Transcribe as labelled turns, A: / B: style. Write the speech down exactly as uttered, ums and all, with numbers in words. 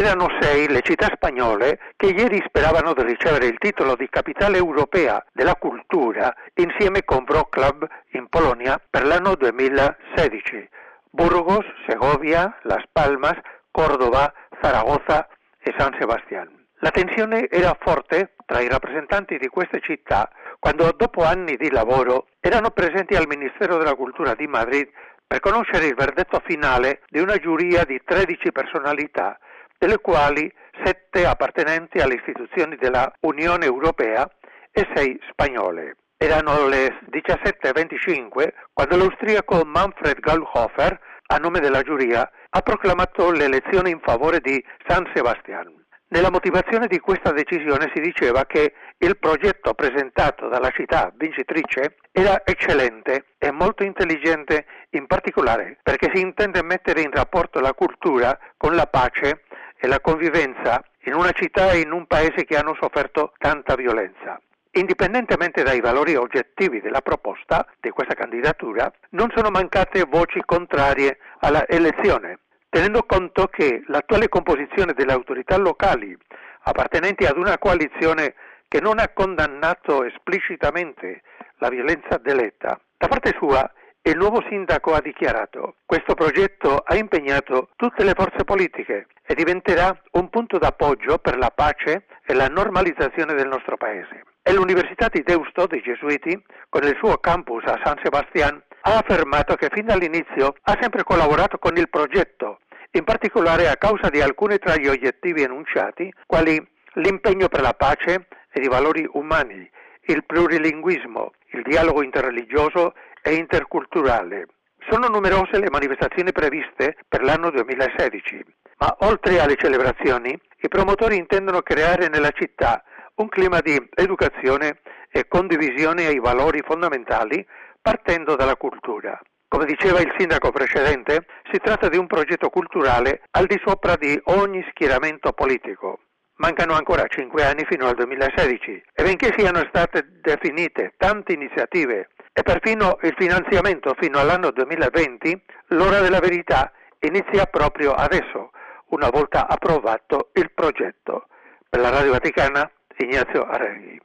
A: Erano sei le città spagnole che ieri speravano di ricevere il titolo di capitale europea della cultura insieme con Wrocław in Polonia per l'anno duemilasedici. Burgos, Segovia, Las Palmas, Córdoba, Zaragoza e San Sebastián. La tensione era forte tra i rappresentanti di queste città quando, dopo anni di lavoro, erano presenti al Ministero della Cultura di Madrid per conoscere il verdetto finale di una giuria di tredici personalità, delle quali sette appartenenti alle istituzioni della Unione Europea e sei spagnole. Erano le diciassette e venticinque quando l'austriaco Manfred Gaulhofer, a nome della giuria, ha proclamato l'elezione in favore di San Sebastián. Nella motivazione di questa decisione si diceva che il progetto presentato dalla città vincitrice era eccellente e molto intelligente, in particolare perché si intende mettere in rapporto la cultura con la pace e la convivenza in una città e in un paese che hanno sofferto tanta violenza. Indipendentemente dai valori oggettivi della proposta di questa candidatura, non sono mancate voci contrarie alla elezione, tenendo conto che l'attuale composizione delle autorità locali, appartenenti ad una coalizione che non ha condannato esplicitamente la violenza dell'ETA, da parte sua il nuovo sindaco ha dichiarato: questo progetto ha impegnato tutte le forze politiche e diventerà un punto d'appoggio per la pace e la normalizzazione del nostro paese. E l'Università di Deusto dei Gesuiti, con il suo campus a San Sebastián, ha affermato che fin dall'inizio ha sempre collaborato con il progetto, in particolare a causa di alcuni tra gli obiettivi enunciati, quali l'impegno per la pace e i valori umani, il plurilinguismo, il dialogo interreligioso e interculturale. Sono numerose le manifestazioni previste per l'anno duemilasedici, ma oltre alle celebrazioni, i promotori intendono creare nella città un clima di educazione e condivisione ai valori fondamentali partendo dalla cultura. Come diceva il sindaco precedente, si tratta di un progetto culturale al di sopra di ogni schieramento politico. Mancano ancora cinque anni fino al duemilasedici e benché siano state definite tante iniziative e perfino il finanziamento fino all'anno duemilaventi, l'ora della verità inizia proprio adesso, una volta approvato il progetto. Per la Radio Vaticana, Ignazio Arreghi.